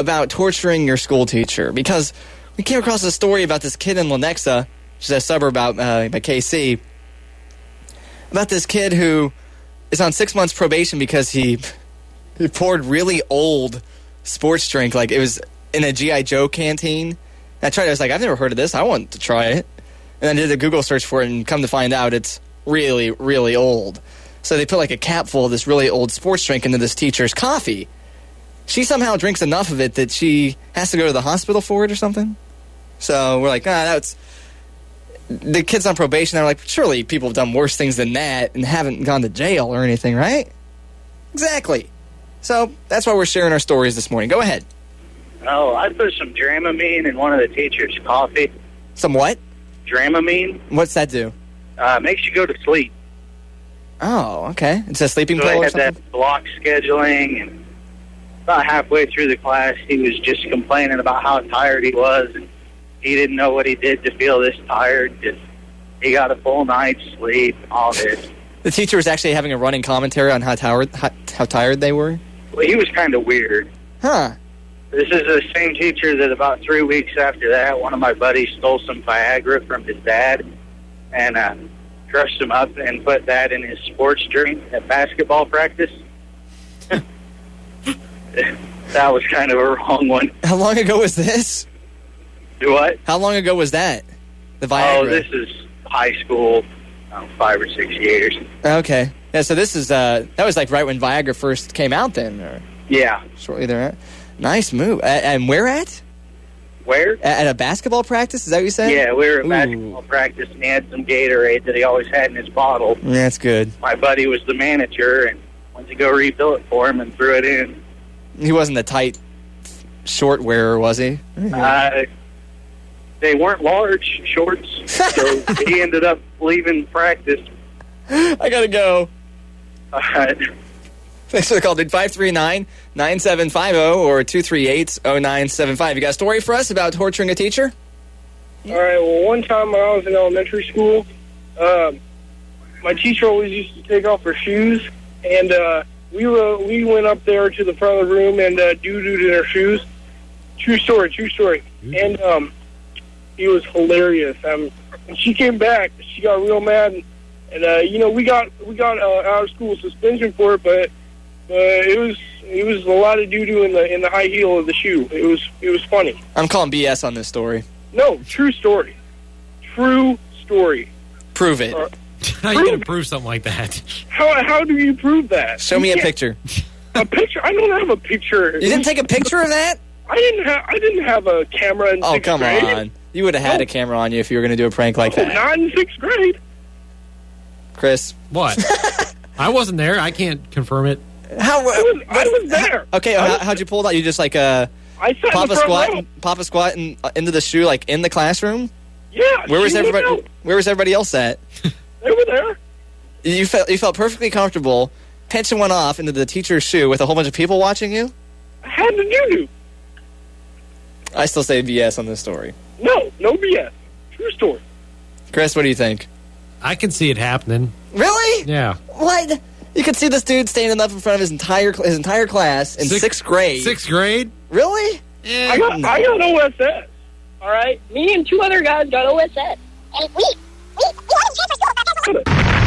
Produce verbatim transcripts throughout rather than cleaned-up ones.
about torturing your school teacher, because we came across a story about this kid in Lenexa, which is a suburb out uh, by K C, about this kid who is on six months probation because he, he poured really old sports drink, like it was in a G I. Joe canteen. And I tried it, I was like, I've never heard of this, I want to try it. And then I did a Google search for it, and come to find out it's really, really old. So they put like a cap full of this really old sports drink into this teacher's coffee. She somehow drinks enough of it that she has to go to the hospital for it or something. So we're like, ah, that's... The kid's on probation. They're like, surely people have done worse things than that and haven't gone to jail or anything, right? Exactly. So that's why we're sharing our stories this morning. Go ahead. Oh, I put some Dramamine in one of the teacher's coffee. Some what? Dramamine. What's that do? Uh, makes you go to sleep. Oh, okay. It's a sleeping so pill or had something? That block scheduling, and about halfway through the class, he was just complaining about how tired he was, and he didn't know what he did to feel this tired. Just he got a full night's sleep, all this. The teacher was actually having a running commentary on how tired, how, how tired they were? Well, he was kind of weird. Huh. This is the same teacher that about three weeks after that, one of my buddies stole some Viagra from his dad and uh, crushed him up and put that in his sports drink at basketball practice. That was kind of a wrong one. How long ago was this? Do what? How long ago was that? The Viagra? Oh, this is high school, um, five or six years. Okay. Yeah, so this is, uh, that was like right when Viagra first came out then? Or yeah. Shortly thereafter. Nice move. Uh, and where at? Where? At, at a basketball practice? Is that what you said? Yeah, we were at Ooh. basketball practice, and he had some Gatorade that he always had in his bottle. Yeah, that's good. My buddy was the manager and went to go refill it for him and threw it in. He wasn't a tight short wearer, was he? Uh, they weren't large shorts, so he ended up leaving practice. I gotta go. All right. Thanks for the call, dude. five three nine, nine seven five zero or two three eight, zero nine seven five. You got a story for us about torturing a teacher? All right, well, one time when I was in elementary school, uh, my teacher always used to take off her shoes, and uh, we were, we went up there to the front of the room and uh, doo-dooed in her shoes. True story, true story. Mm-hmm. And um, it was hilarious. Um, when she came back, she got real mad, and, and uh, you know, we got we got uh, out of school suspension for it, but uh, it was it was a lot of doo-doo in the in the high heel of the shoe. It was it was funny. I'm calling B S on this story. No, true story. True story. Prove it. Uh, how are you going to prove something like that? How how do you prove that? Show you me a picture. A picture? I don't have a picture. You didn't take a picture of that? I didn't have I didn't have a camera in oh, sixth come grade. on. You would have had no. a camera on you if you were going to do a prank like oh, that. Not in sixth grade. Chris. What? I wasn't there. I can't confirm it. How? I was, I was there. Okay, I how, was, how'd you pull it out? You just like uh, I sat pop in the a front squat, row. and, pop a squat in, uh, into the shoe like in the classroom? Yeah. Where was she everybody? out. Where was everybody else at? They were there. You felt you felt perfectly comfortable pinching one off into the teacher's shoe with a whole bunch of people watching you? How did you do? I still say B S on this story. No, no B S. True story. Chris, what do you think? I can see it happening. Really? Yeah. What? You could see this dude standing up in front of his entire his entire class in Six, sixth grade. Sixth grade? Really? Yeah. I got I got O S S. All right, me and two other guys got O S S. And we, we, we want to transfer school back over.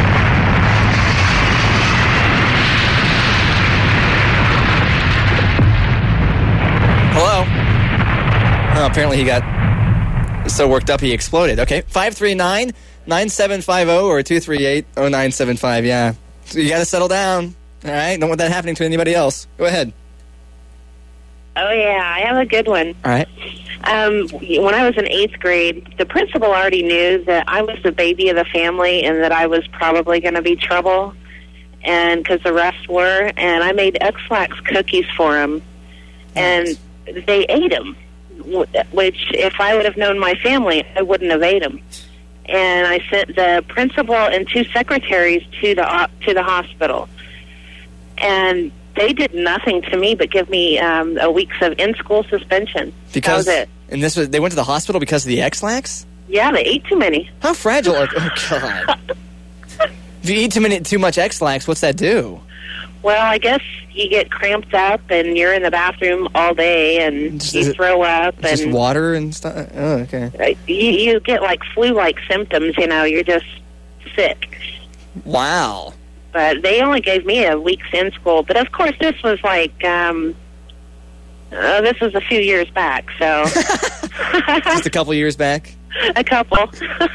Hello? Oh, apparently he got so worked up he exploded. Okay, five three nine, nine seven five zero or two three eight, zero nine seven five. Yeah. So you got to settle down. All right? Don't want that happening to anybody else. Go ahead. Oh, yeah, I have a good one. All right. Um, when I was in eighth grade, the principal already knew that I was the baby of the family and that I was probably going to be trouble, and because the rest were, and I made X-Lax cookies for them, and they ate them, which if I would have known my family, I wouldn't have ate them. And I sent the principal and two secretaries to the uh, to the hospital, and they did nothing to me but give me um, a week's of in-school suspension. Because, that was it. And this was they went to the hospital because of the X-Lax? Yeah, they ate too many. How fragile are... Oh, God. If you eat too many, too much X-Lax, what's that do? Well, I guess you get cramped up and you're in the bathroom all day and Just- you is it throw up Just and water and stuff? Oh, okay. uh, you, you get like flu-like symptoms, you know, you're just sick. Wow. But they only gave me a week's in school. But of course, this was like, um, uh, this was a few years back, so. Just a couple years back? A couple.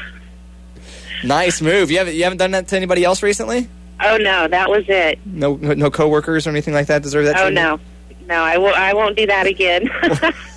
Nice move. You haven't, you haven't done that to anybody else recently? Oh, no, that was it. No, no, no coworkers or anything like that deserve that Oh, treatment? no. No, I, w- I won't do that again.